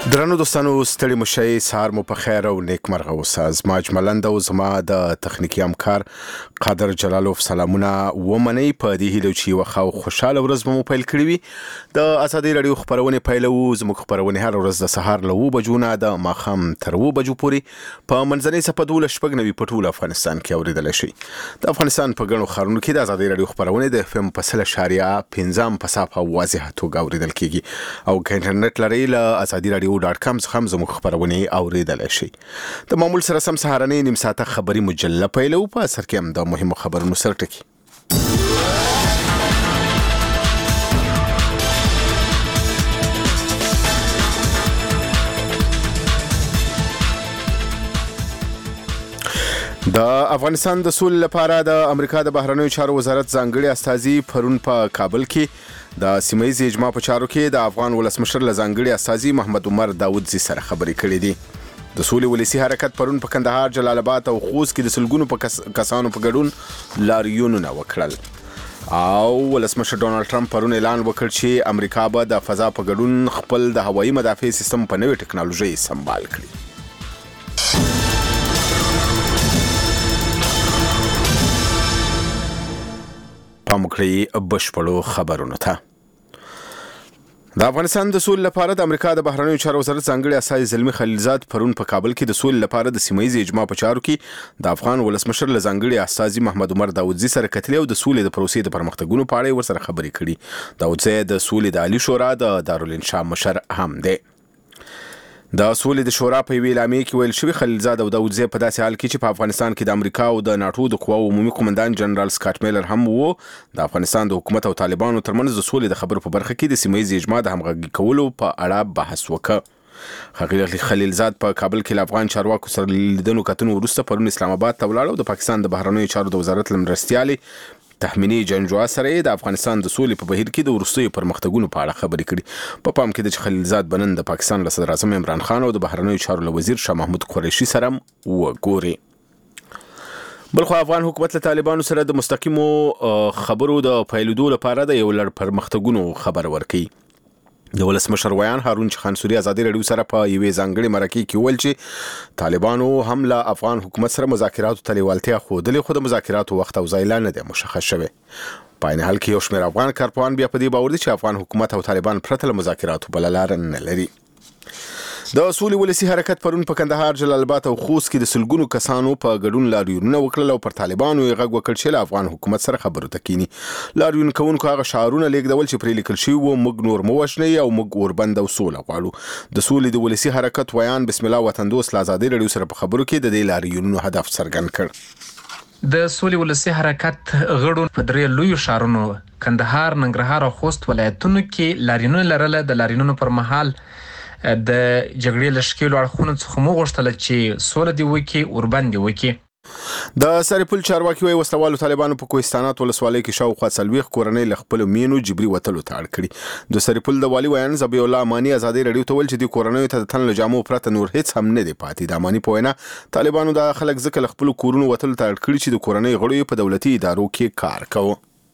درنو دوستانو ستړي مشي سهار مو په خیر او نیک مرغه اوسه. زما اجملند او زما د تخنیکی همکار قادر جلالوف سلامونه ومنئ په دې هیله چې یوه ښه او خوشحاله ورځ به مو پیل کړې وي. د ازادي راډیو خپرونې پیلوو. زموږ خپرونې هر ورځ د سهار له 7 بجو نه د ماښام تر 7 بجو پورې په منځنۍ څپه 12:09 په ټول افغانستان کې اوریدلی شئ. د افغانستان په ګڼو ښارونو کې د ازادي راډیو خپرونې د FM په 100.5 په صافه واضحه توګه اوریدل کیږي او که انټرنیټ لرئ له ازادي راډیو .com څخه زموږ خبرونه اوریدلای شئ. د معمول سره سم سهارنۍ نیم ساعته خبري مجله پیلو. په اثر کې هم د مهمو خبرونو سرټکی. د افغانستان د سولې لپاره د امریکا د بهرنیو چارو وزارت ځانګړي استازي پرون په کابل کې د سیمه‌ییز اجماع په چارو کې د افغان ولسمشر له ځانګړي استازي محمد عمر داودزي سره خبرې کړې دي. د سولې ولسی حرکت پرون په کندهار، جلال آباد او خوست کې د سلګونو په کسانو په ګډون لاریونونه وکړل او ولسمشر ډونالد ټرمپ پرون اعلان وکړ چې امریکا به د فضا په ګډون خپل د هوایي مدافع سیستم په نوې ټکنالوژي سمبال کړي. پاموکړی بشپړو خبرونو ته. د افغانستان د سولې لپاره د امریکا د بهرنیو چارو وزارت ځانګړي استازي زلمي خلیلزاد پرون په کابل کې د سولې لپاره د سیمه‌ییز اجماع په چارو کې د افغان ولسمشر له ځانګړي استازي محمد عمر داودزي سره کتلې او د سولې د پروسې د پرمختګونو په اړه ورسره خبرې کړي. داودزي د سولې د عالی شورا د دارالانشا مشر هم دی. د سولې د شورا په ویلامې کې ویل شوی خلیلزاد او داودزي په داسې حال کې چې په افغانستان کې د امریکا او د ناتو د قواو عمومي قومندان جنرال سکاټ میلر هم وو. د افغانستان د حکومت او طالبانو ترمنځ د سولې د خبرو په برخه کې د سیمه‌ییز اجماع د همغږي کولو په اړه بحث وکړ. خلیلزاد په کابل کې له افغان چارواکو سره لیدنو کتنو وروسته پرون اسلام آباد ته ولاړ او د پاکستان د بهرنیو چارو د وزارت لمرستیالي تحمینی جنجوا سره د افغانستان د سولې په بهیر کې د وروستیو پرمختګونو په اړه خبرې کړي. په پام کې د خلیلزاد بنن د پاکستان له صدر اعظم عمران خان او د بهرنیو چارو له وزیر شاه محمود قریشي سره وګوري. بلخو افغان حکومت له طالبانو سره د مستقیمو خبرو د پیلېدو لپاره د یو لړ پرمختګونو خبر ورکړي. د ولسمشر ویان هارون خان سوري ازادي راډیو سره په یوې ځانګړي مرکه کې ویل چې طالبانو هم له افغان حکومت سره مذاکراتو ته لیوالتیا ښودلې، خو د مذاکراتو وخت او ځای لا نه دی مشخص شوی. په عین حال کې یو شمېر افغان کارپوهان بیا په دې باور دي چې افغان حکومت او طالبان پرته له مذاکراتو بله لاره نه لري. د سولې ولسی حرکت پرون په کندهار، جلال آباد او خوست کې د سلګونو کسانو په ګډون لاریونونه وکړل او پر طالبانو یې غږ وکړ چې له افغان حکومت سره خبرو ته کینی. لاریون کوونکو هغه شعارونه لیږدول چې پرې لیکل شوي وو موږ نور مو وژنئ او موږ اوربند او سوله غواړو. د سولې د ولسی حرکت ویان بسم الله وطن دوست له ازادي راډیو سره په خبرو کې د دې لاریونونو هدف څرګند کړ. د سولې ولسی حرکت غړو په درې لویو ښارونو کندهار، ننګرهار او خوست ولایتونو کې لاریونونه لرله. د لاریونونو پر مهال د جګړې له ښکېلو اړخونو څخه مو غوښتله چې سوله دې وکړي، اوربند دې وکړي. د سرپل چارواکي وایي وسلوالو طالبانو په کوهستانات ولسوالۍ کې شاوخوا 40 کورنۍ له خپلو مینو جبري وتلو ته اړ کړي. د سرپل د والي ویان ذبیح الله اماني ازادي راډیو ته ویل چې د کورنیو ته د تن له جامو پرته نور هیڅ هم نه دی پاتې. د اماني په وینا طالبانو د خلک ځکه له خپلو کورونو وتلو ته اړ کړي چې د کورنۍ غړو په دولتي ادارو کې کار کوي.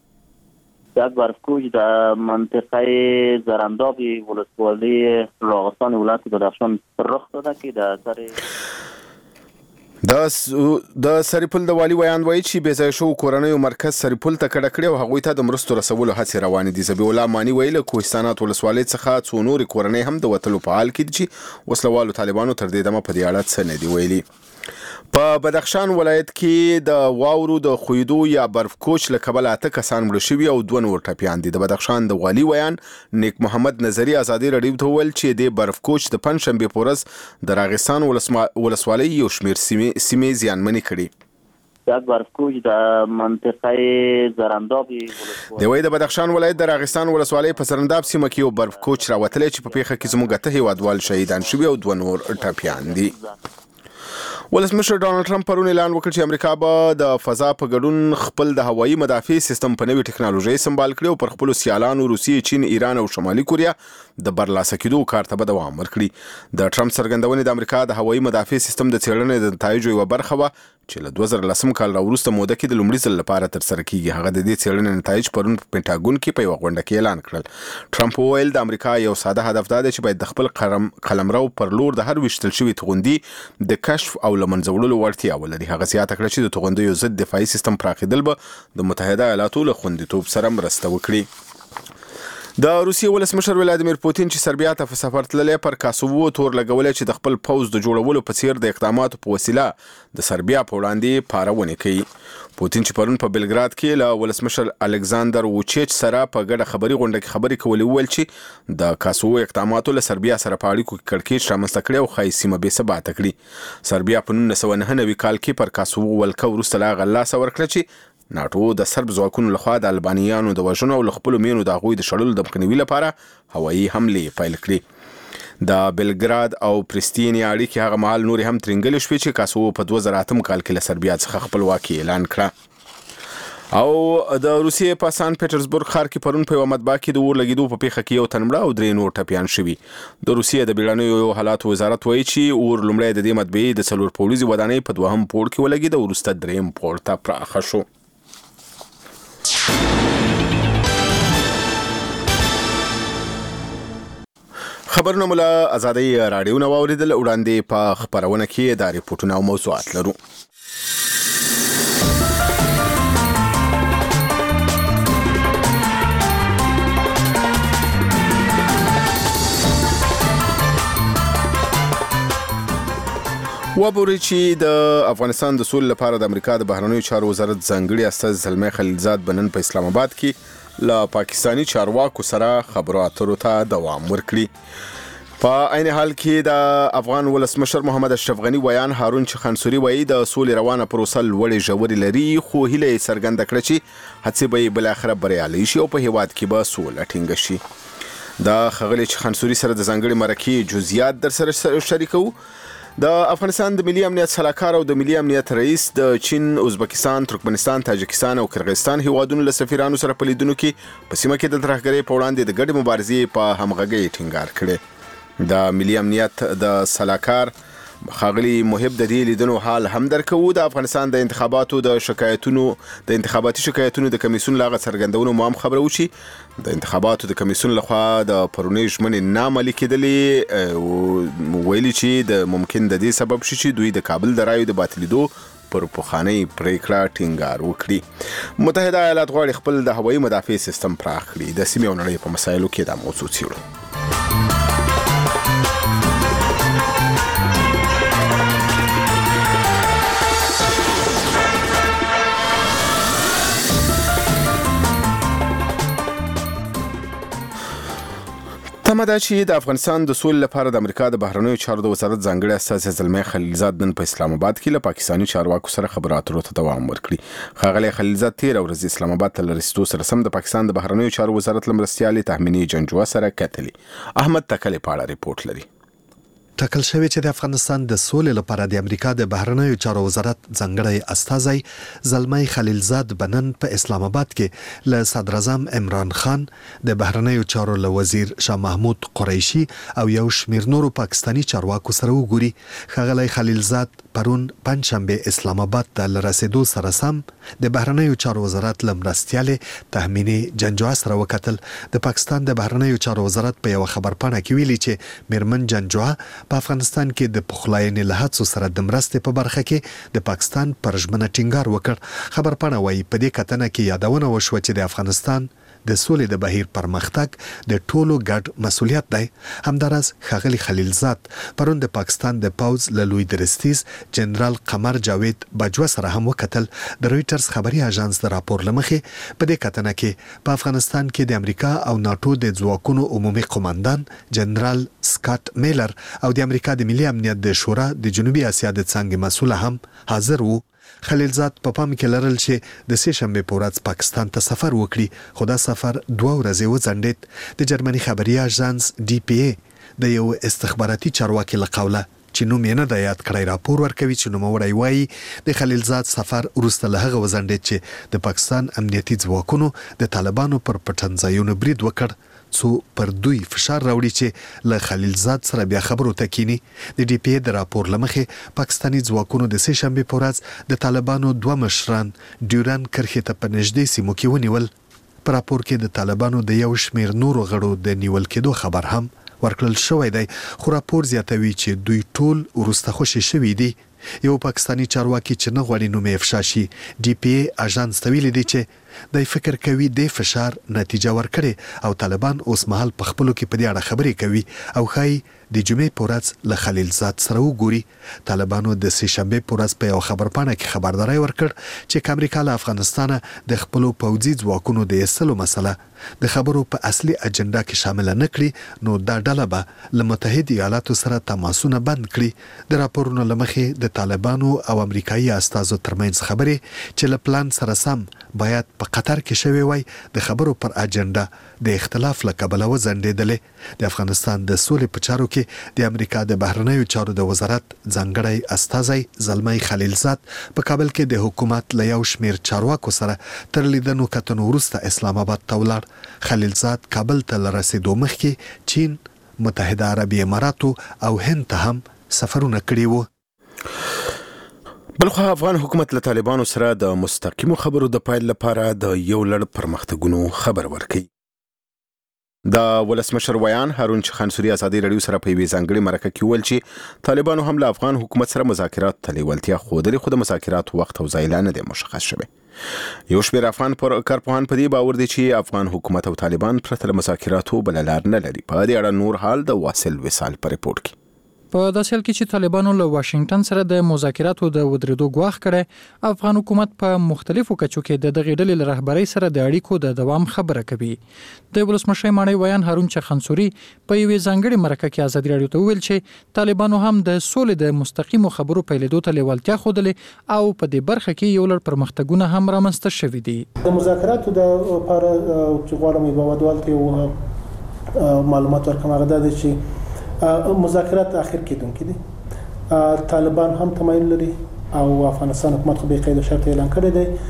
یک برفکوچ در منطقه زرنداب ولسوالی راغستان ولایت بدخشان رخ داده که در اثر د سرپل د والي ویان وایي چې بې ځایه شوو کورنیو مرکز سرپل ته کډه کړې او هغوی ته د مرستو رسولو هڅې روانې دي. ذبیح الله اماني ویي له کوهستانات ولسوالۍ څخه څو نورې کورنۍ هم د وتلو په حال کې دي چې وسلوالو طالبانو تر دې دمه په دې اړه څه نه دي ویلي. په بدخشان ولایت کې د واورو د خویدو یا برفکوچ له کبله 8 کسان مړه شوي او 2 نور ټپیان دي. د بدخشان د والي ویان نیک محمد نظري ازادي راډیو ته ویل چې د برفکوچ د پنځشنبې په ورځ د راغستان ولسوالۍ یو شمېر سیمې زیانمنې کړي. یک برفکوچ در منطقه زرنداب دی وایي د بدخشان ولایت د راغستان ولسوالۍ په زرنداب سیمه کې یو برفکوچ راوتلی چې په پیښه کې زموږ 8 هیوادوال شهیدان شوي او 2 نور ټپیان دي. ولسمشر ډونالد ټرمپ پرون اعلان وکړ چې امریکا به د فضا په ګډون خپل د هوایي مدافع سیستم په نوې ټکنالوژي سمبال کړي او پر خپلو سیالانو روسیې، چین، ایران او شمالي کوریا د برلاسه کېدو کار ته به دوام ورکړي. د ټرمپ څرګندونې د امریکا د هوایي مدافع سیستم د څېړنې د نتایجو یوه برخه وه چې له 2010 کال راوروسته موده کې د لومړي ځل لپاره ترسره کیږي. هغه د دې څېړنې نتایج پرون په پینټاګون کې په یوه غونډه کې اعلان کړل. ټرمپ وویل د امریکا یو ساده هدف دا دی چې باید د خپل قلمرو پر لور د هر ویشتل شوي توغندي د کشف او له منځه وړلو وړتیا ولري. هغه زیاته کړه چې د توغندیو ضد دفاعي سیستم پراخېدل به د متحده ایالاتو له خوندیتوب سره مرسته وکړي. د روسیې ولسمشر ولادیمیر پوتین چې سربیا ته په سفر تللی پر کاسوو تور لګولی چې د خپل پوځ د جوړولو په څیر د اقداماتو په وسیله د سربیا په وړاندې پارونې کوي. پوتین چې پرون په بلګراد کې له ولسمشر الکساندر ووچیچ سره په ګډه خبري غونډه کې خبرې کولې وویل چې د کاسوو اقداماتو له سربیا سره په اړیکو کې کړکېچ رامنځته کړی او ښایي سیمه بې ثباته کړي. سربیا په 1999 کال کې پر کاسوو ولکه وروسته له هغه لاسه ورکړه چې ناټو د سرب ځواکونو لخوا د البانیانو د وژنو او له خپلو مینو د هغوی د شړلو د مخنیوي لپاره هوایي حملې پیل کړي. د بلګراد او پرستینیا اړیکې هغه مهال نورې هم ترینګلې شوې چې کاسوو په 2008 کال کې له سربیا څخه خپلواکي اعلان کړه. او د روسیې په سان پیټرزبورګ ښار کې پرون په یوه مطبعه کې د اور لګېدو په پیښه کې یو تن مړه او 3 نور ټپیان شوي. د روسیې د بیړنیو حالاتو وزارت وایي چې اور لومړی د دې مطبعې د 4 پوړیزې ودانۍ په 2م پوړ کې ولګېد او وروسته 3م پوړ ته پراخه شو. خبرونه مو له ازادۍ راډیو نه واورېدل. وړاندې په خپرونه کې دا ریپورټونه او موضوعات لرو. وبوري چې د افغانستان د سولې لپاره د امریکا د بهرنیو چارو وزارت ځانګړي استازی زلمی خلیلزاد بنن په اسلام آباد کې له پاکستانی چارواکو سره خبرو اترو ته دوام ورکړي. په عین حال کې د افغان ولسمشر محمد اشرف غنی ویان هارون چخانسوري وایي د سولې روانه پروسه لوړې ژورې لري خو هیله یې څرګنده کړه چې هڅې به یې بالاخره بریالۍ شي او په هیواد کې به سوله ټینګه شي. د ښاغلي چخانسوري سره د ځانګړي مرکې جزئیات در سره شریکو. د افغانستان د ملي امنیت صلاحکار او د ملي امنیت رئیس د چین، ازبکستان، ترکمنستان، تاجکستان او قرغیزستان هیوادونو له سفیرانو سره په لیدنو کې په سیمه کې د ترهګرۍ په وړاندې د ګډې مبارزې په همغږۍ ټینګار کړی. د ملي امنیت د صلاحکار ښاغلي محب د دې لیدنو حال هم درکو. د افغانستان د انتخاباتو د انتخاباتي شکایتونو د کمیسیون لاغه څرګندونو مو هم خبرو چې د انتخاباتو د کمیسیون لخوا د پرونی ژمنې نامعملي کېدلې ویلي چې د ممکن د دې سبب شي چې دوی د کابل د رایو د باطلیدو پر پخوانۍ پریکړه ټینګار وکړي. متحده ایالات غواړي خپل د هوایي مدافع سیستم پراخ کړي. د سیمې او نړۍ په مسایلو کې دا موضوع څیړو. تمه ده چې د افغانستان د سولې لپاره د امریکا د بهرنیو چارو د وزارت ځانګړي استازی زلمی خلیلزاد نن په اسلام آباد کې له پاکستانی چارواکو سره خبرو اترو ته دوام ورکړي. ښاغلی خلیلزاد 13 ورځې اسلام آباد ته له رسېدو سره سم د پاکستان د بهرنیو چارو وزارت له مرستیالې تهمینې جنجوه سره کتلي. احمد تکلې په اړه ریپورټ لري. ټاکل شوی چې د افغانستان د سولې لپاره د امریکا د بهرنیو چارو وزارت ځانګړی استازی زلمی خلیلزاد بنن په اسلام آباد کې له صدر اعظم عمران خان، د بهرنیو چارو له وزیر شاه محمود قریشي او یو شمیر نورو پاکستانی چارواکو سره وګوري. ښاغلی خلیلزاد پرون پنځشنبه اسلام آباد ته له رسېدو سره سم د بهرنیو چارو وزارت له مرستیالې تهمینې جنجوه سره وکتل. د پاکستان د بهرنیو چارو وزارت په یو خبرپاڼه کې ویلي چې میرمن جنجوه په افغانستان کې د پخلاینې له هڅو سره د مرستې په برخه کې د پاکستان پر ژمنه ټینګار وکړ. خبرپاڼه وایي په دې کتنه کې یادونه وشوه چې د افغانستان د سولې د بهیر پرمختګ د ټولو ګډ مسؤلیت دی. همداراز ښاغلي خلیلزاد پرون د پاکستان د پوځ له لوی درستیز جنرال قمر جاوید باجوه سره هم وکتل. د رویټرز خبري اژانس د راپور لمخې په دې کتنه کې په افغانستان کې د امریکا او ناتو د ځواکونو عمومي قوماندان جنرال سکاټ میلر او د امریکا د ملي امنیت د شورا د جنوبي اسیا د څانګې مسؤل هم حاضر وو. خلیلزاد په پام کې لرل چې د سه شنبه په ورځ پاکستان ته سفر وکړي، خو دا سفر 2 ورځې وځنډید. د جرمني خبري اژانس DPA د یو استخباراتي چارواکي له قوله چې نوم یې نه دی یاد کړی راپور ورکوي چې نوموړی وایي د خلیلزاد سفر وروسته له هغه وځنډېد چې د پاکستان امنیتي ځواکونو د طالبانو پر پټنځایونو برید وکړ څو پر دوی فشار راوړي چې له خلیلزاد سره بیا خبرو ته کینی. د ډي پی ای د راپور لمخې پاکستاني ځواکونو د سه شنبې په ورځ د طالبانو 2 مشران ډیورن کرښې ته په نږدې سیمو کې ونیول. په راپور کې د طالبانو د یو شمیر نورو غړو د نیول کېدو خبر هم ورکړل شوی دی، خو راپور زیاتوي چې دوی ټول وروسته خوشي شوي دي. یو پاکستانی چارواکي چې نه غواړي نوم یې افشا شي ډي پی ای اژانس ته ویلي دی چې د فکر کوي د فشار نتیجه ورکړي او طالبان اوس مهال په خپلو کې په دې اړه خبرې کوي او ښایي د جمعې په ورځ له خلیلزاد سره وګوري. طالبانو د سه شنبې په ورځ په یو خبرپاڼه کې خبرداری ورکړ چې امریکا له افغانستانه د خپلو پوځي ځواکونو د ایستلو مسله د خبرو په اصلي اجنډا کې شامل نه کړي، نو دا ډله به له متحده ایالاتو سره تماسونه بند کړي. د راپورونو له مخې د طالبانو او امریکایي استازو ترمنځ خبرې چې له پلان سره سم باید په قطر کې شوی وای د خبرو پر اجنډا د اختلاف له کبله وځنډېدلې. د افغانستان د سولې په چارو کې د امریکا د بهرنیو چارو د وزارت ځانګړی استازی زلمی خلیلزاد په کابل کې د حکومت له یو شمیر چارواکو سره تر لیدنو کتنو وروسته اسلام آباد ته ولاړ. خلیلزاد کابل ته له رسېدو مخکې چین، متحده عربي اماراتو او هند ته هم سفرونه کړي وو. بلخو افغان حکومت له طالبانو سره د مستقیمو خبرو د پیل لپاره د یو لړ پرمختګونو خبر ورکړي. د ولسمشر ویان هارون خانسوري ازادي رادیو سره په یوې ځانګړې مرکه کې ویل چې طالبانو هم له افغان حکومت سره مذاکرات ته لیوالتیا ښودلې، خو د مذاکراتو وخت او ځای لا نه دی مشخص شوی. یو شمېر افغان کارپوهان په دې باور دي چې افغان حکومت او طالبان پرته له مذاکراتو بله لار نه لري. په دې اړه نور حال د واصل وصال په ریپورت کې. په داسې حال کې چې طالبانو له واشنگټن سره د مذاکراتو د ودرېدو ګواښ کړی، افغان حکومت په مختلفو کچو کې د دغې ډلې له رهبرۍ سره د اړیکو د دوام خبره کوي. د ولسمشر ماڼۍ ویان هارون خانسوري په یوې ځانګړې مرکه کې ازادي رادیو ته وویل چې طالبانو هم د سولې د مستقیمو خبرو پیلېدو ته لیوالتیا ښودلې او په دې برخه کې یو لړ پرمختګونه هم رامنځته شوي دي. د مذاکراتو د لپاره چې غواړم هیوادوال ته معلومات ورکړم هغه دا دی چې مذاکرات اخر کېدونکي دي. طالبان هم تمایل لري او افغانستان حکومت خو به قید شرط اعلان کړی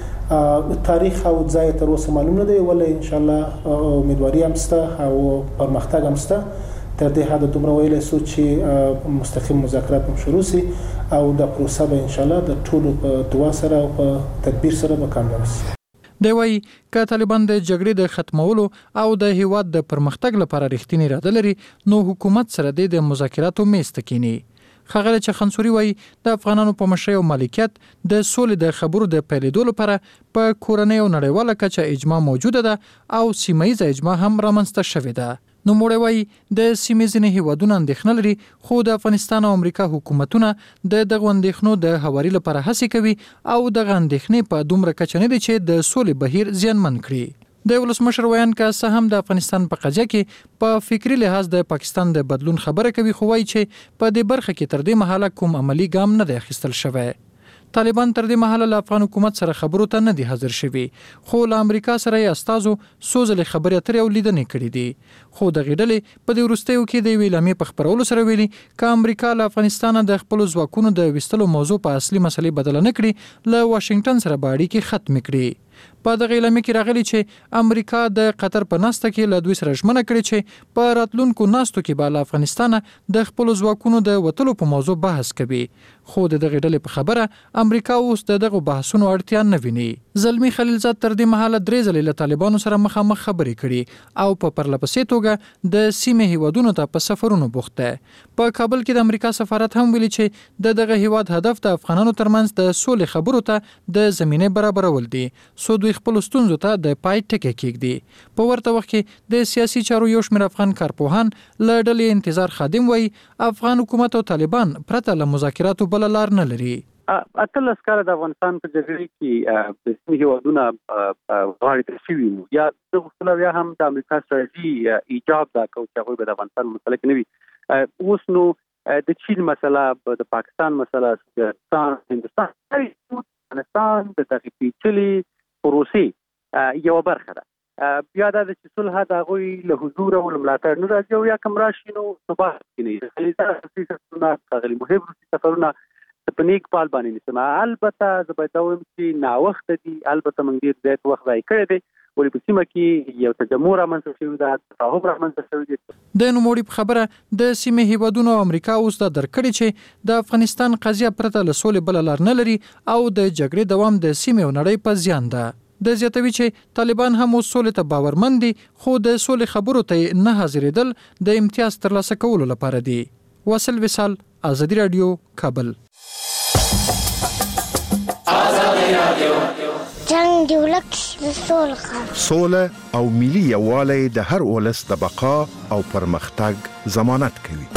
دی. تاریخ او ځای تر اوسه معلوم نه دی، ولې ان شاء الله امیدواري هم شته او پرمختګ هم شته. تر دې حد دومره ویلی سو چې مستقیم مذاکرات هم شروع سي او د پروسه به ان شاء الله د ټولو په دعا سره او په تدبیر سره به کامیاب شي. دی وایي که طالبان د جګړې د ختمولو او د هیواد د پرمختګ لپاره رښتینې اراده لري، نو حکومت سره د مذاکراتو میز ته کینی. ښاغلی خانسوري وایي د افغانانو په مشرۍ او مالکیت د سولې د خبرو د پیلېدو لپاره په کورنۍ او نړیواله کچه اجماع موجوده ده او سیمه ییزه اجماع هم رامنځته شوې ده. نو موږ وایي د سیمې ځینې هیوادونه اندېښنه لري، خو د افغانستان او امریکا حکومتونه د دغو اندېښنو د هواري لپاره هڅې کوي او دغه اندېښنې په دومره کچه نه دي چې د سولې بهیر زیانمن کړي. د ولسمشر ویان که څه هم د افغانستان په قضیه کې په فکری لحاظ د پاکستان د بدلون خبره کوي، خو وایي چې په دې برخه کې تر دې مهاله کوم عملی ګام نه دی اخیستل شوی. طالبان تر دې مهاله له افغان حکومت سره خبرو ته نه دي حاضر شوي، خو له امریکا سره یې استازو څو ځلې خبرې اترې او لیدنې کړي دي. خو دغې ډلې په دې وروستیو کې د یوې اعلامیې په خپرولو سره ویلي که امریکا له افغانستانه د خپلو ځواکونو د ویستلو موضوع په اصلي مسلې بدله نه کړي، له واشنګټن سره به اړیکې ختمې کړي. په دغه اعلامیه کې راغلي چې امریکا د قطر په ناسته کې له دوی سره ژمنه کړې چې په راتلونکو ناستو کې به له افغانستانه د خپلو ځواکونو د وتلو په موضوع بحث کوي. خو د دغې ډلې په خبره امریکا اوس د دغو بحثونو اړتیا نه ویني. زلمی خلیلزاد تر دې مهاله 3 ځلې له طالبانو سره مخامخ خبرې کړي او په پرلپسې توګه د سیمې هیوادونو ته په سفرونو بوخت دی. په کابل کې د امریکا سفارت هم ویلي چې د دغه هیواد هدف د افغانانو ترمنځ د سولې خبرو ته د زمینه برابرول دي، سو دوی خپل ستونزو ته د پای ټکی کېږدي. په ورته وخت کې د سیاسي چارو یو شمېر افغان کارپوهان له ډلې انتظار خادم وایي افغان حکومت او طالبان پرته له مذاکراتو بله لار نه لري. اتلس کاله د افغانستان په جګړې کې د سیمې هیوادونه غاړې ته شوي وو، یا زه غوښتله بیا هم د امریکا ستراتیژي ایجاب دا کوو چې هغوی به د افغانستان مسله کې نه وي. اوس نو د چین مسله، د پاکستان مسله، هندوستان د دغې پیچلې پروسې یوه برخه ده. بیا دا چې صلح د هغوی له حضور او ملاتړ نه راځي او یا کوم راشي نو ثبات کینی خلیزه سیاستونه ښاغلي محب روسي سفرونه په نیک پال باندې نیسم. البته زه باید دا ووایم چې ناوخته دي، البته موږ ډېر زیات وخت ضایع کړی دی ولې په سیمه کې یو تجمع رامنځته شوی ده، تفاهم رامنځته شوی دی. د نوموړي په خبره د سیمې هیوادونو او امریکا اوس دا درکړي چې د افغانستان قضیه پرته له سولې بله لار نه لري او د جګړې دوام د سیمې او نړۍ په زیان ده. د زیاتوي چې طالبان هم اوس سولې ته باورمند دي خو د سولې خبرو ته نه حاضرېدل د امتیاز ترلاسه کولو لپاره دي. واصل وصال، ازادي رادیو، کابل. جنگ دی ولک د سوله او ملي یووالی د هر ولس د بقا او پرمختګ ضمانت کوي.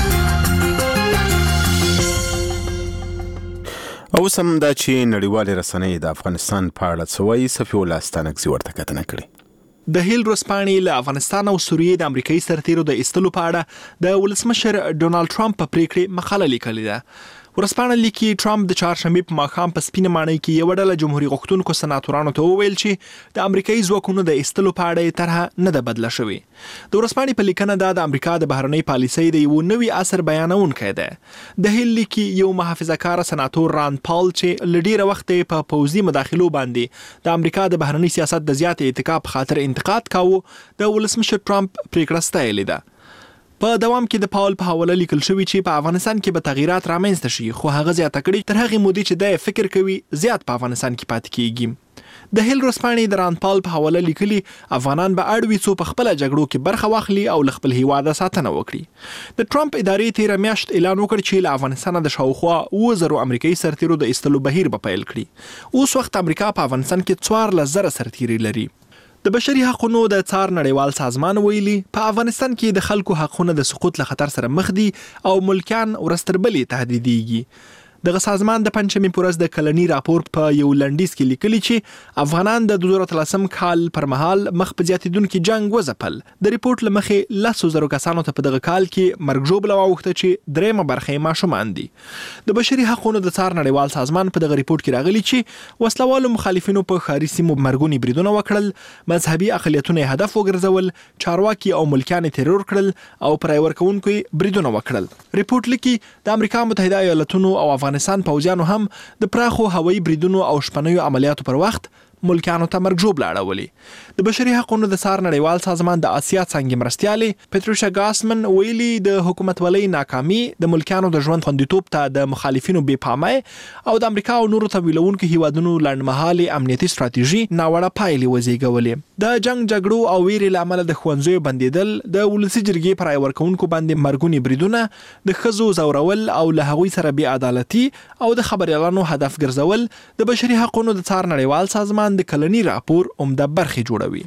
او سم دا چې نړیوال رسنۍ د افغانستان په اړه څه وایي، صفي الله ستانکزي ورته کتنه کړې. د هیل ورځپاڼې له افغانستان او سوریې د امریکایي سرتیرو د ایستلو په اړه د ولسمشر ډونالد ټرمپ په پریکړې مقاله لیکلې ده. ورځپاڼه لیکي ټرمپ د چهارشنبې په ماښام په سپینه ماڼۍ کې یوه ډله جمهوري غوښتونکو سناتورانو ته وویل چې د امریکایي ځواکونو د ایستلو په اړه یې طرحه نه ده بدله شوې. د ورځپاڼې په لیکنه دا د امریکا د بهرنۍ پالیسۍ د یو نوي عصر بیانونکی ده. د هیل لیکي یو محافظه‌کاره سناتور راند پال چې له ډېره وخته په پوځي مداخلو باندې د امریکا د بهرنۍ سیاست د زیات اتکا په خاطر انتقاد کاوه، د ولسمشر ټرمپ پریکړه ستایلې ده. په دوام کې د پاول په حواله لیکل شوی چې په افغانستان کې به تغیرات رامنځته شي، خو هغه زیاته کړي تر هغې مودې چې د فکر کوي زیات په افغانستان کې پاتې کیږي. د هیل ورځپاڼې د راند پال په حواله لیکلي افغانان به اړ وي څو په خپله جګړو کې برخه واخلي او له خپل هیواده ساتنه وکړي. د ټرمپ ادارې تېره میاشت اعلان وکړ چې له افغانستانه د شاوخوا 7000 امریکایي سرتیرو د ایستلو بهیر به پیل کړي. اوس وخت امریکا په افغانستان کې 14,000 سرتیري لري. د بشري حقوقو د څار نړیوال سازمان ویلي په افغانستان کې د خلکو حقونه د سقوط له خطر سره مخ دي او ملکیان ورځ تر بلې تهدیدېږي. دغه سازمان د پنځمې په ورځ د کلني راپور په یو لنډیز کې لیکلي چې افغانان د 2013 کال پر مهال مخ په زیاتېدونکي جنگ وځپل. د ریپورت له مخې 10,000 کسانو ته په دغه کال کې مرګ ژوبله واوښته چې درېیمه برخه یې ماشومان دي. د بشري حقوقو د څار نړیوال سازمان په دغه ریپورت کې راغلي چې وسلوالو مخالفینو په ښاري سیمو مرګوني بریدونه وکړل، مذهبي اقلیتونه یې هدف وګرځول، چارواکي او ملکیان یې ترور کړل او پر رای ورکوونکو یې بریدونه وکړل. ریپورت لیکي د امریکا متحده ایالاتونو او افغانستان پوځیانو هم د پراخو هوایي بریدونو او شپنیو عملیاتو پر وخت ملکیانو ته مرګ ژوبله اړولې. د بشري حقوقو د څار نړیوال سازمان د آسیا څانګې مرستیالې پټریشا ګاسمن ویلي د حکومتولۍ ناکامي د ملکیانو د ژوند خوندیتوب ته د مخالفینو بېپامۍ او د امریکا او نورو تمویلونکو هیوادونو لنډمهالې امنیتي ستراتیژي ناوړه پایلې وزېږولې. د جنګ جګړو او ویرې له امله د ښوونځیو بندېدل، د ولسي جرګې پر رای ورکوونکو باندې مرګوني بریدونه، د ښځو ځورول او له هغوی سره بې عدالتي او د خبریالانو هدف ګرځول د بشري حقوقو د څار نړیوال سازمان د کلني راپور عمده برخې جوړوي.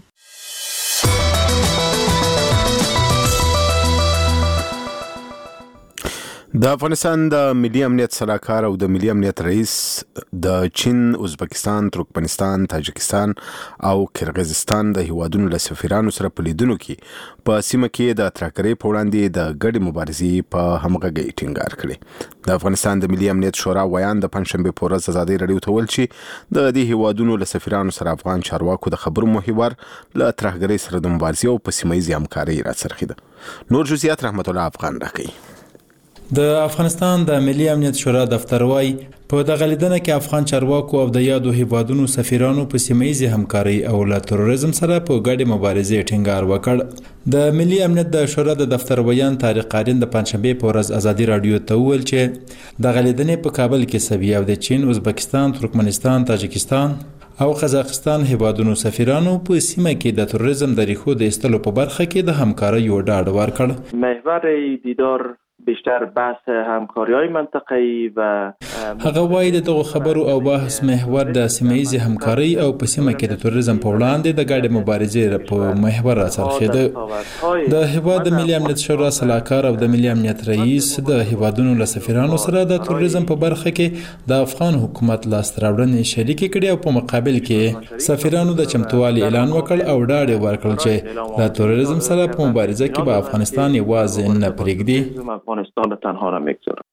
د افغانستان د ملي امنیت سلاکار او د ملي امنیت رئیس د چین، ازبکستان، ترکمنستان، تاجکستان او کرغیزستان د هیوادونو له سفیرانو سره په لیدنو کې په سیمه کې د ترهګرۍ په وړاندې د ګډې مبارزې په همغږۍ ټینګار کړی. د افغانستان د ملي امنیت شورا ویان د پنځشنبې په ورځ ازادي راډیو ته ویل چې د دې هیوادونو له سفیرانو سره افغان چارواکو د خبرو محور له ترهګرۍ سره د مبارزې او په سیمه ییزې همکارۍ راڅرخېده. نور جزئیات رحمت الله افغان راکوي. د افغانستان د ملي امنیت شورا دفتر وايي په دغه لیدنه کې افغان چارواکو او د یادو هیوادونو سفیرانو په سیمه ییزې همکارۍ او له تروریزم سره په ګډې مبارزې ټینګار وکړ. د ملي امنیت د شورا د دفتر ویان طارق قارین د پنځشنبې په ورځ ازادي راډیو ته وویل چې دغه لیدنې په کابل کې سوي او د چین، ازبکستان، ترکمنستان، تاجکستان او قزاقستان هیوادونو سفیرانو په سیمه کې د تروریزم د ریښو د ایستلو په برخه کې د همکارۍ یو ډاډ ورکړ. محور دیدار بیشتر بحث همکاری‌های منطقه‌ای و هغه وایي د دغه خبرو او بحث محور د سیمه ییزې همکارۍ او په سیمه کې د تروریزم په وړاندې د ګډې مبارزې په محور راڅرخېده. د هیواد د ملي امنیت شورا سلاکار او د ملي امنیت رئیس د هیوادونو له سفیرانو سره د تروریزم په برخه کې د افغان حکومت لاسته راوړنې شریکې کړې او په مقابل کې سفیرانو د چمتووالي اعلان وکړ او ډاډ یې ورکړ چې د تروریزم سره په مبارزه کې به افغانستان یوازې نه پرېږدي. افغانستان تنها را میگذارم.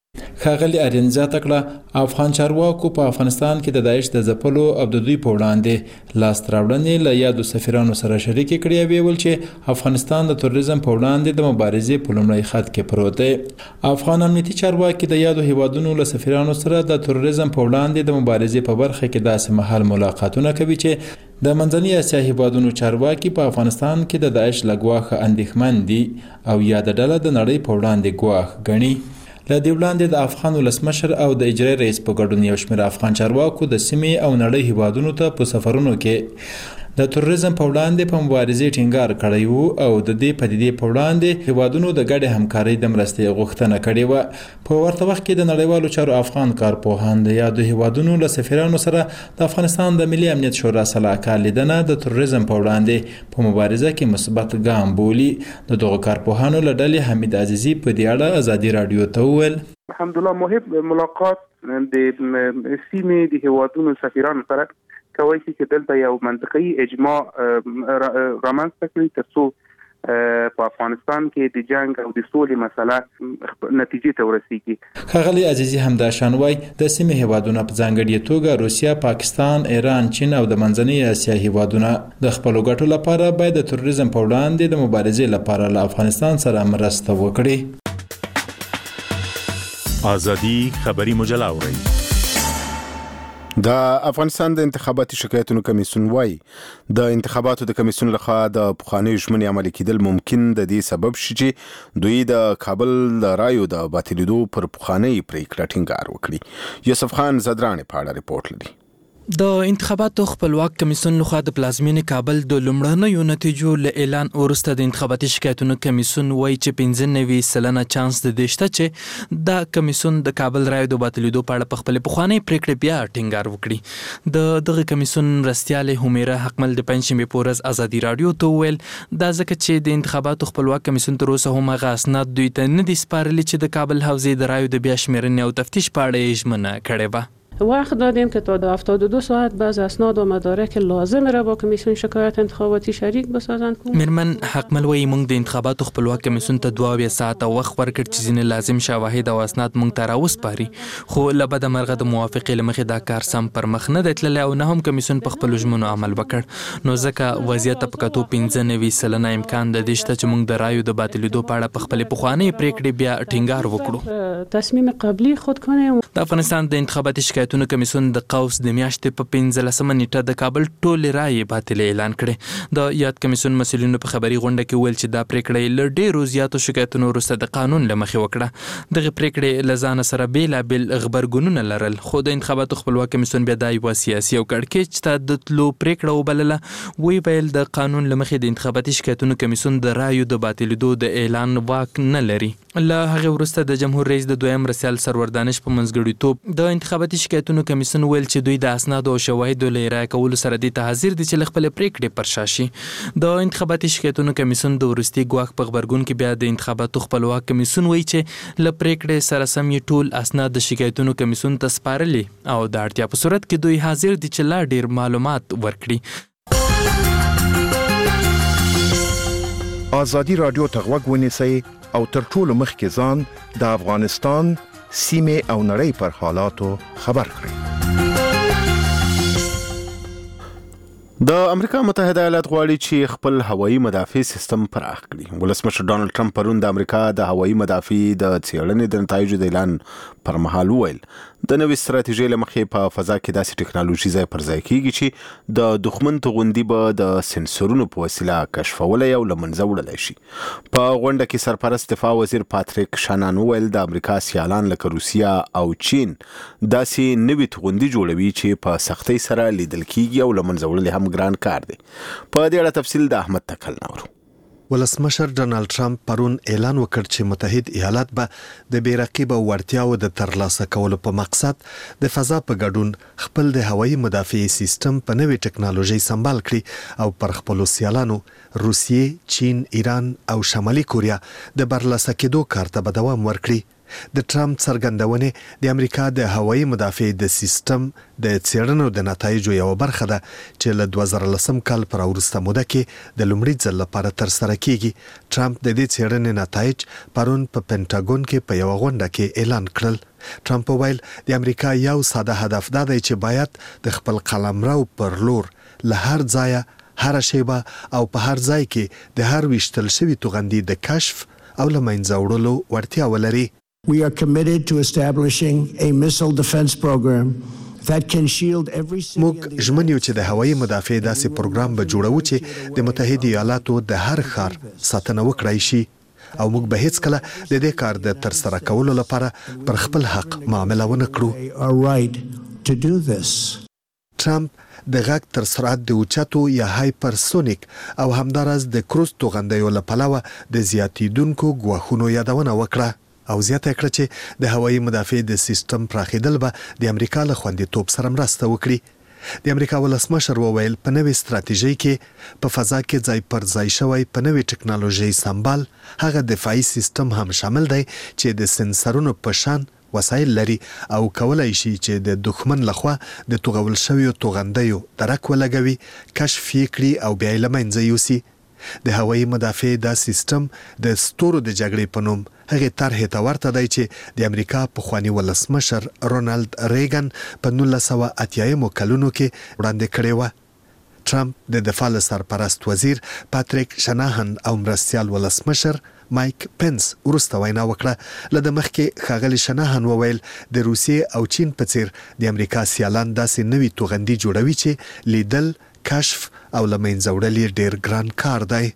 ښاغلي آرین زیاته کړه افغان چارواکو په افغانستان کې د داعش د ځپلو او د دوی په وړاندې لاسته راوړنې له یادو سفیرانو سره شریکې کړې او ویل چې افغانستان د تروریزم په وړاندې د مبارزې په لومړي خط کې پروت دی. افغان امنیتي چارواکي د یادو هیوادونو له سفیرانو سره د تروریزم په وړاندې د مبارزې په برخه کې داسې مهال ملاقاتونه کوي چې د منځنۍ اسیا هیوادونو چارواکي په افغانستان کې د داعش له ګواښه اندېښمن دي او یاده ډله د نړۍ په وړاندې ګواښ ګڼي. له دې وړاندې د افغان ولسمشر او د اجرایي رئیس په ګډون یو شمېر افغان چارواکو د سیمې او نړۍ هیوادونو ته په سفرونو کې د تروریزم په وړاندې په مبارزې ټینګار کړی وو او د دې پدیدې په وړاندې هیوادونو د ګډې همکارۍ د مرستې غوښتنه کړې وه. په ورته وخت کې د نړیوالو چارو افغان کارپوهان د یادو هیوادونو له سفیرانو سره د افغانستان د ملي امنیت شورا سلاکار لیدنه د تروریزم په وړاندې په مبارزه کې مثبت ګام بولي. د دغو کارپوهانو له ډلې حمید عزیزي په دې اړه ازادي راډیو ته وویل الحمدلله مهم ملاقات د سیمې د هیوادونو سفیرانو سره کوي چې دلته یو منطقي اجماع رامنځته کړي ترڅو په افغانستان کې د جنگ او د سولې مسله نتیجې ته ورسیږي. ښاغلي عزیزي همداشان وایي د سیمې هیوادونه په ځانګړې توګه روسیه، پاکستان، ایران، چین او د منځنۍ اسیا هیوادونه د خپلو ګټو لپاره باید د تروریزم په وړاندې د مبارزې لپاره له افغانستان سره مرسته وکړي. ازادي خبري مجله اورئ. د افغانستان د انتخاباتي شکایتونو کمیسیون وايي د انتخاباتو د کمیسیون لخوا د پخوانیو ژمنې عملي کېدل ممکن د دې سبب شي چې دوی د کابل د رایو د باطلېدو پر پخوانۍ پریکړه ټینګار وکړي. یوسف خان زدرانې په اړه ریپورت لري. د انتخاباتو خپلواک کمیسیون لخوا د پلازمینې کابل د لومړنیو نتیجو له اعلان وروسته د انتخاباتي شکایتونو کمیسیون وایي چې 95% چانس د دې شته چې د کمیسیون د کابل رایو د باطلېدو په اړه په خپلې پخوانۍ پریکړې بیا ټینګار وکړي. د دغه کمیسیون مرستیاله همیره حقمل د پنځشنبې په ورځ ازادي راډیو ته وویل دا ځکه چې د انتخاباتو خپلواک کمیسیون تر اوسه هم هغه اسناد دوی ته نه دي سپارلي چې د کابل حوزې د رایو د بیا شمېرنې او تفتیش په اړه یې ژمنه کړې وه. وقت دادیم که تا 72 ساعت بعض اسناد و مدارک لازم را با کمیسیون شکایت انتخاباتی شریک بسازند. میرمن حقمل وایي موږ د انتخاباتو خپلواک کمیسیون ته 2 ساعته وخت ورکړ چې ځینې لازم شواهد او اسناد موږ ته راوسپاري، خو له بده مرغه د موافقې له مخې دا کار سم پر مخ نه دی تللی او نه هم کمیسیون په خپلو ژمنو عمل وکړ. نو ځکه وضعیت په کتو 95% امکان د دې شته چې موږ د رایو د باطلېدو په اړه په خپلې پخوانۍ پریکړې بیا ټینګار وکړو. تصمیم قبلی خود کنیم. د افغانستان د انتخاباتي شکایتونو کمیسیون د قوس د میاشتې په 15 نیټه د کابل ټولې رایې باطلې اعلان کړې. د یاد کمیسیون مسؤلینو په خبري غونډه کې ویل چې دا پریکړه له ډېرو زیاتو شکایتونو وروسته د قانون له مخې وکړه. دغه پریکړې له ځانه سره بېلابېل غبرګونونه لرل، خو د انتخاباتو خپلواک کمیسیون بیا دا یوه سیاسي او کړکېچ ته د تلو پریکړه وبلله. وی ویل د قانون له مخې د انتخاباتي شکایتونو کمیسیون د رایو د باطلېدو د اعلان واک نه لري. له هغې وروسته د جمهور رئیس د دویم مرستیال سرور دانش په منځګړیتوب د انتخاباتي شکایتونو کمیسیون ویل چې دوی د اسنادو او شواهدو له ارائه کولو سره دې ته حاضر دي چې له خپلې پریکړې پر شا شي. د انتخاباتي شکایتونو کمیسیون د وروستي ګواښ په غبرګون کې بیا د انتخاباتو خپلواک کمیسیون وایي چې له پریکړې سره سم یې ټول اسناد د شکایتونو کمیسیون ته سپارلي او د اړتیا په صورت کې دوی حاضر دي چې لا ډیر معلومات ورکړي. ازادي راډیو ته غوږ ونیسئ او تر ټولو مخکې ځان د افغانستان سیمې او نړۍ پر حالاتو خبر کړئ. د امریکا متحده ایالات غواړي چې خپل هوایي مدافع سیستم پراخ کړي. ولسمشر ډانلډ ټرمپ پرون د امریکا د هوایي مدافع د څېړنې د نتایجو د اعلان پر مهال وویل د نوې ستراتیژۍ له مخې په فضا کې داسې ټکنالوژي ځای پر ځای کیږي چې د دښمن توغندي به د سنسورونو په وسیله کشفولی او له منځه وړلی شي. په غونډه کې سرپرست دفاع وزیر پاتریک شانان وویل د امریکا سیالان لکه روسیه او چین داسې نوې توغندي جوړوي چې په سختۍ سره لیدل کیږي او له منځه وړل هم ګران کار دی. په دې اړه تفصیل د احمد تکل نورو. ولسمشر ډانلډ ټرمپ پرون اعلان وکړ چې متحد ایالات به د بیرقیبه وړتیاو د ترلاسه کولو په مقصد د فضا په ګډون خپل د هوایي مدافع سیستم په نوې ټکنالوژي سمبال کړي او پر خپل سیالانو روسیې، چین، ایران او شمالي کوریا د برلاسه کېدو کار ته به دوام ورکړي. د ټرمپ څرګندونې د امریکا د هوایي مدافع د سیستم د څېړنو د نتایجو یو برخه ده چې له 2010 کال پر وروسته موده کې د لومړي ځل لپاره ترسره کیږي. ټرمپ د دې څېړنې نتایج پرون په پینټاګون کې په یو غونډه کې اعلان کړل. ټرمپ وویل د امریکا یو ساده هدف دا دی چې باید د خپل قلمرو پر لور له هر ځایه هر شیبه او په هر ځای کې د هر ویشتل شوي توغندي د کشف او له منځه وړلو وړتیا ولري. We are committed to establishing a missile defense program that can shield every city. موږ ژمن یو چې د هوایي مدافع داسې پروګرام به جوړو چې د متحده ایالاتو د هر ښار ساتنه وکړای شي او موږ به هیڅ کله د دې کار د ترسره کولو لپاره پر خپل حق معامله ونه کړو. ټرمپ د غږ تر سرعت د اوچتو یا هایپرسونیک او همدارس د کروز توغندیو له پلوه د زیاتیدونکو ګواښونو یادونه وکړه او زیاته کړه چې د هوایي مدافع د سیستم پراخېدل به د امریکا له خوندیتوب سره مرسته وکړي. د امریکا ولسمشر وویل په نوې ستراتیژۍ کې په فضا کې ځای پر ځای شوی په نوې ټکنالوژي سمبال هغه دفاعي سیستم هم شامل دی چې د سنسرونو په شان وسایل لري او کولای شي چې د دښمن لخوا د توغول شویو توغندیو درک ولګوي، کشف یې کړي او بیا یې له منځه یوسي. د هوایي مدافع دا سیستم د ستورو د جګړې په نوم هغې طرحې ته ورته دی چې د امریکا پخواني ولسمشر رونالد ریګن په 1980 کلونو کې وړاندې کړې وه. ټرمپ د دفاع له سرپرست وزیر پاتریک شناهن او مرستیال ولسمشر مایک پنس وروسته وینا وکړه. له د مخکې ښاغلي شناهن وویل د روسیې او چین په څیر د امریکا سیالان داسې نوي توغندي جوړوي چې لیدل، کشف او له منځه وړل یې ډېر ګران کار دی.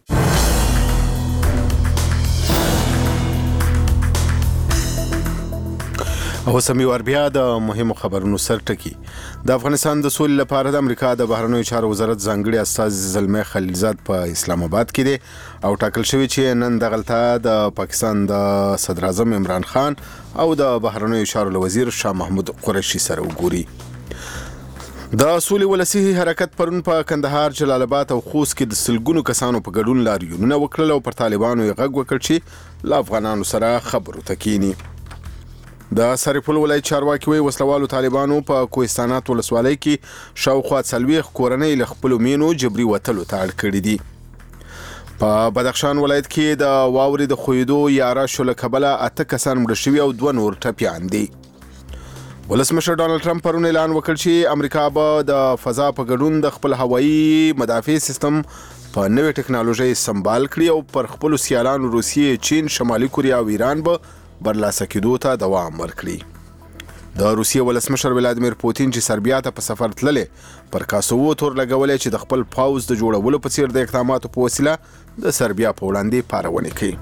او سمي وربیا د مهمو خبرونو سرټکی. د افغانستان د سولې لپاره د امریکا د بهرنیو چارو وزارت ځانګړي استازي زلمه خلیلزاد په اسلام آباد کې دی او ټاکل شوی چې نن دغلطه د پاکستان د صدر اعظم عمران خان او د بهرنیو چارو وزیر شاه محمود قریشي سره وګوري. د سولې ولسی حرکت پرون په کندهار، جلال آباد او خوست کې د سلګونو کسانو په ګډون لاریونونه وکړل او پر طالبانو یې غږ وکړ چې له افغانانو سره خبرو تکینی. د سرپل ولایت چارواکي وی وسلوالو طالبانو په کوهستانات ولسوالۍ کې شاوخوا 40 کورنۍ له خپل مینو جبري وتلو ته اړ کړې دي. په بدخشان ولایت کې د واوري د خویدو یا راشو له کبله 8 کسان مړه شوي او 2 نور ټپیان دي. ولسمشر ډانلډ ټرمپ پرون اعلان وکړ چې امریکا به د فضا په ګډون د خپل هوایي مدافع سیستم په نوې ټکنالوژي سمبال کړي او پر خپل سیالانو روسیې، چین، شمالي کوریا او ایران به برلاسه کېدو ته دوام ورکړي. د روسیې ولسمشر ولادیمیر پوتین چې سربیا ته په سفر تللې پر کاسوو تور لګولې چې د خپل پاوز د جوړولو په څیر د اقداماتو په وسیله د سربیا په وړاندې پارونې کوي.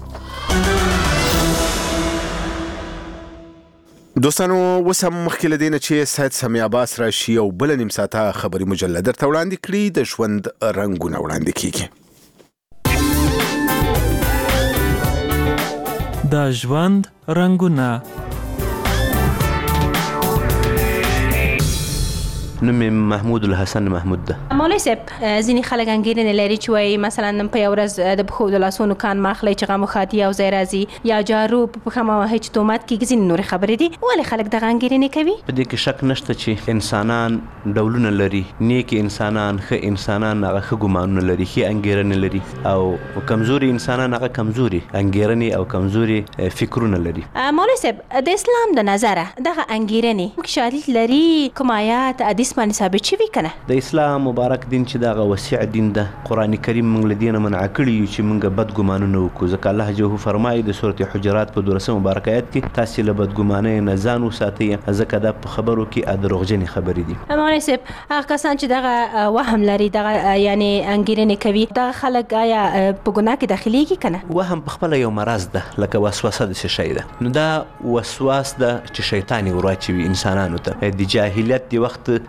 دوستانو وسم مخکې لدینه چې سید سمی عباس راشي او بل نیم ساعته خبري مجله درته وړاندې کړي. د ژوند رنگونه وړاندې کیږي. د ژوند رنگونه. نوم محمود الحسن محمود ده. مولوی صاحب ځینې خلک انګیرنې لري چې وایي مثلا نن په یو ورځ د پښو د لاسونو کان ماخلی چې غم خاطي او ځای راځي یا جارو په پښه ما وهي چې تهمت کېږي. ځینې نورې خبرې دي. ولې خلک دغه انګیرنې کوي؟ په دې کې شک نشته چې انسانان ډولونه لري. نیک انسانان، ښه انسانان هغه ښه ګمانونه لري، ښې انګیرنې لري، او کمزوري انسانان هغه کمزوري انګیرنې او کمزوري فکرونه لري. مولوی صاحب د اسلام د نظره دغه انګیرنې شالید لري کوم آیات حدیث باندې ثابت شوي کنه؟ د اسلام مبارک دین چې دغه وسیع دین ده، قرآن کریم موږ له دې نه منع کړي یو چې موږ بد ګمانونه وکړو. ځکه الله جل فرمایي د سورة حجرات په 12 مبارک آیت کې تاسې له بدګمانۍ نه ځان وساتئ، ځکه دا په خبرو کې دروغجنې خبرې دي. مولوی صاحب هغه کسان چې دغه وهم لري، دغه یعنی انګیرنې کوي، دغه خلک آیا په ګناه کې داخليږي کنه؟ وهم په خپل یو مرض ده، لکه وسوسه د شي ده. نو دا وسواس ده چې شیطان ورواچوي انسانانو ته. د جاهلیت دی وخت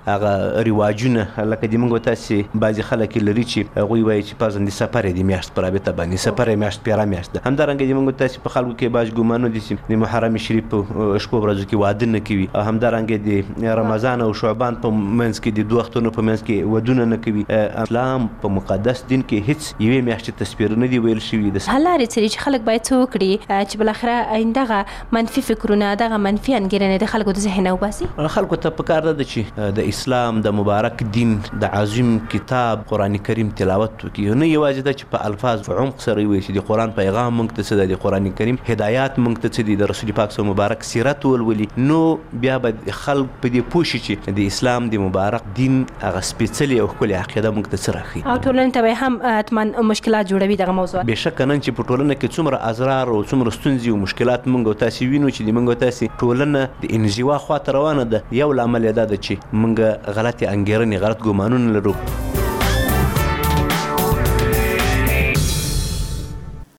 هغه رواجونه لکه د موږ تاسې بعضې خلک لري چې هغوی وایي چې پازندې سفر یې د میاشت په رابطه باندې سفر یې میاشت پیره میاشت ده. همدارنګه د موږ تاسې په خلکو کې بعض ګمانونه دي چې د محرم شریف په شپو ورځو کې واده نه کوي او همدارنګه د رمضان او شعبان په منځ کې د دوه وختونو په منځ کې ودونه نه کوي. اسلام په مقدس دین کې هیڅ یوې میاشتې تصویر نه دی ویل شوي. د حل لارې چې خلک باید څه وکړي چې بالاخره دغه منفي فکرونه دغه منفي انګیرنې د خلکو د ذهن وباسي؟ خلکو ته پکار ده چې د اسلام د مبارک دین د عظیم کتاب قرآن کریم تلاوت وکړي. نه یوازې ده چې په الفاظ په عمق سره وایي چې د قرآن پیغام موږ ته څه ده، د قرآن کریم هدایات موږ ته څه دي، د رسول پاک صلی مبارک سیرت ولولي. نو بیا به خلک په دې پوه شي چې د اسلام د مبارک دین هغه سپېڅلې او ښکلې عقیده موږ ته څه راښيي او ټولنې ته به هم حتما مشکلات جوړوي دغه موضوع. بېشکه نن چې په ټولنه کې څومره ازرار او څومره ستونزې او مشکلات موږ او تاسې وینو چې د موږ او تاسې ټولنه د انزوا خواته روانه ده، یو لامل یې دا ده چې موږ غلطې انګیرنې غلط ګمانونه لرو.